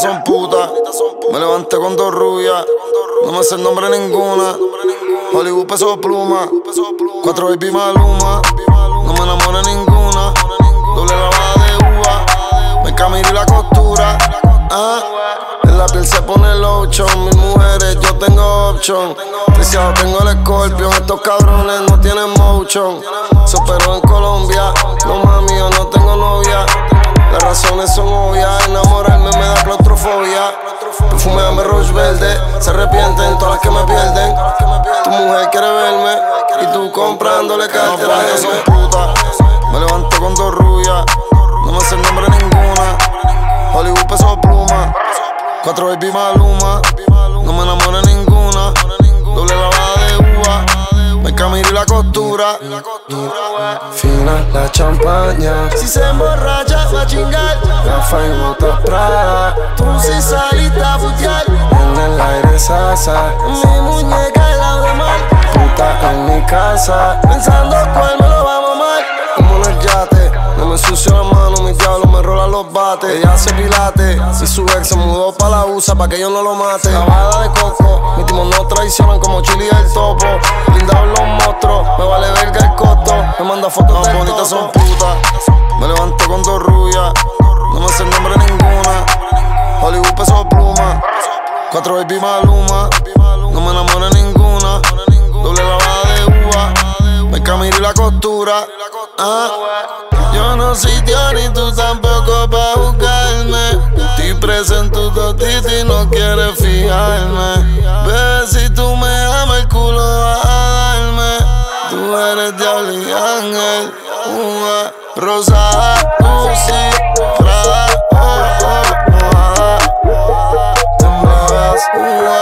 son putas. Me levanté con dos rubias. No me sé el nombre ninguna. Hollywood Peso Pluma. 4 baby Maluma. No me enamoré ninguna. Doble lavada de uva. Me camino y la costura. En la piel se pone lotion. Mis mujeres, yo tengo option. Preciado tengo el Scorpion. Estos cabrones no tienen motion. Se operó en Colombia. No mami, yo no tengo novia. Las razones son obvias. Enamorarme me da claustrofobia. Perfume dame Roche Verde. Se arrepienten todas las que me pierden. Tu mujer quiere verme y tú comprándole cartera. No, son putas. Me levanto con dos rubias. No me sé el nombre ninguna. Hollywood Peso Pluma. 4 baby Maluma. No me enamoré ninguna. Doble lavada de uva. Me camino y la costura. Fina la champaña. Si se emborracha va a chingar. Rafa y botas Prada. Tú si saliste a futear. En el aire sasa. Mi muñeca al lado de mar. Puta en mi casa. Pensando cuál me lo va a mamar. Como en el yate. No me ensucio la mano, mis diablos me rolan los bates. Ella hace pilates. Si su ex se mudó pa' la USA pa' que yo no lo mate. Lavada de coco. Mis timos no traicionan como Chili y el topo. Blindados los monstruos. Me vale verga el costo. Me manda fotos de bonitas son putas. Me levanto con dos rubias. No me sé el nombre ninguna. Hollywood Peso Pluma. 4 baby Maluma. No me enamoré ninguna. Doble lavada de uva. Me camino y la costura. Yo no soy Dios ni tú tampoco pa' buscarme. Estoy presente totito y no quieres fijarme. Ve si tú me amas el culo vas a darme. Tú eres diablo y ángel. Rosada, Gucci, Prada, mojada. Te mueves,